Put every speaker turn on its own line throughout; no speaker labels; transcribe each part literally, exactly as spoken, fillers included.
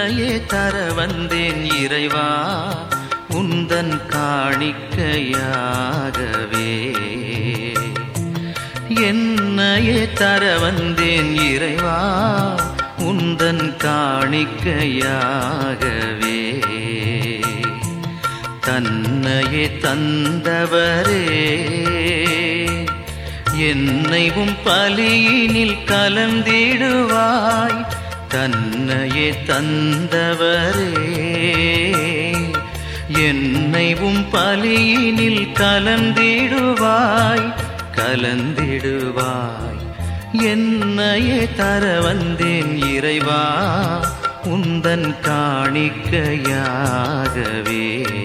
என்னையே தர வந்தேன் இறைவா உந்தன் காணிக்கையாகவே. என்னையே தர வந்தேன் இறைவா உந்தன் காணிக்கையாகவே. தன்னையே தந்தவரே என்னைவும் பலியினில் கலந்திடுவாய். தன்னையே தந்தவரே என்னைவும் பலியினில் கலந்திடுவாய் கலந்திடுவாய். என்னையே தர வந்தேன் இறைவா உந்தன் காணிக்கையாகவே.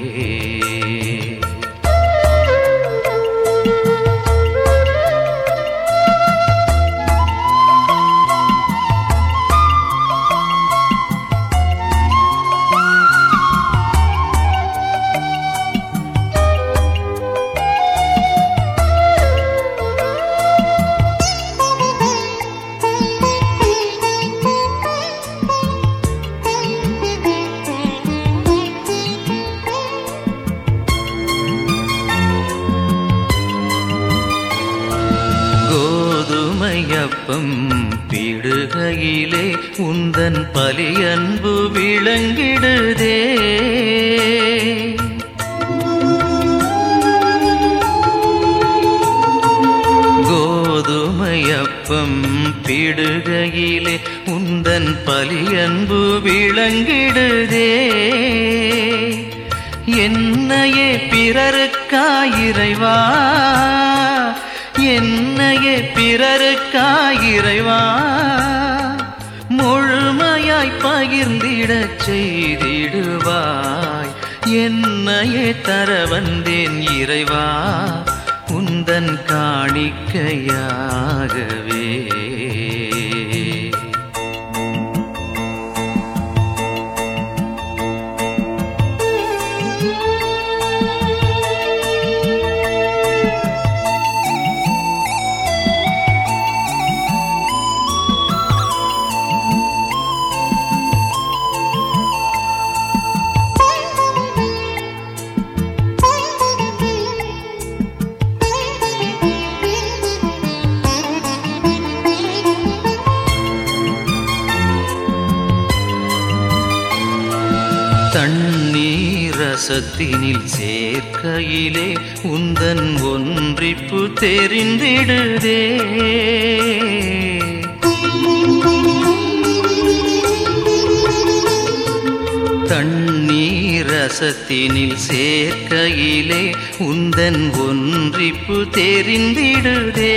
கோதுமையப்பம் பிடுகையிலே உந்தன் பலியன்பு விளங்கிடுதே. கோதுமையப்பம் பிடுகையிலே உந்தன் பலியன்பு விளங்கிடுதே. என்னையே பிறருக்காயிறைவா என்னையே பிறருக்காயிறைவா முழுமையாய் பகிர்ந்திடச் செய்திடுவாய். என்னையே தர வந்தேன் இறைவா உந்தன் காணிக்கையாகவே. தண்ணீர் ரசத்தினில் சேர்க்கையிலே உந்தன் ஒன்றிப்பு தெரிந்திடுதே. தண்ணீர் ரசத்தினில் சேர்க்கையிலே உந்தன் ஒன்றிப்பு தெரிந்திடுதே.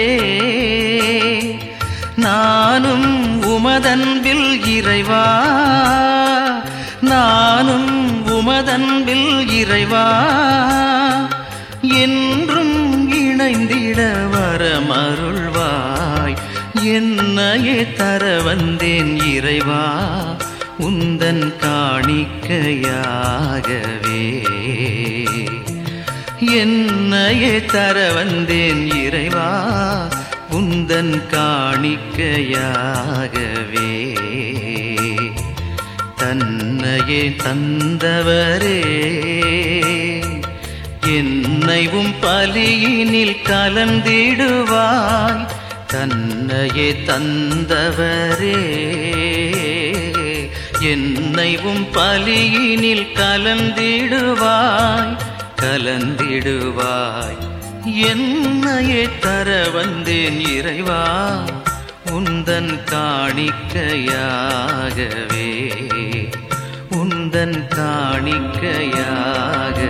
நானும் உமதன்பில் இறைவா நானும் உமதன்பில் இறைவா என்றும் இணைந்திட வரமருள்வாய். என்னையே தர வந்தேன் இறைவா உந்தன் காணிக்கையாகவே. என்னையே தர வந்தேன் இறைவா உந்தன் காணிக்கையாகவே. தன்னையே தந்தவரே என்னைவும் பலியினில் கலந்திடுவாய். தன்னையே தந்தவரே என்னைவும் பலியினில் கலந்திடுவாய் கலந்திடுவாய். என்னையே தர வந்தேன் இறைவா உந்தன் காணிக்கையாகவே உந்தன் காணிக்கையாக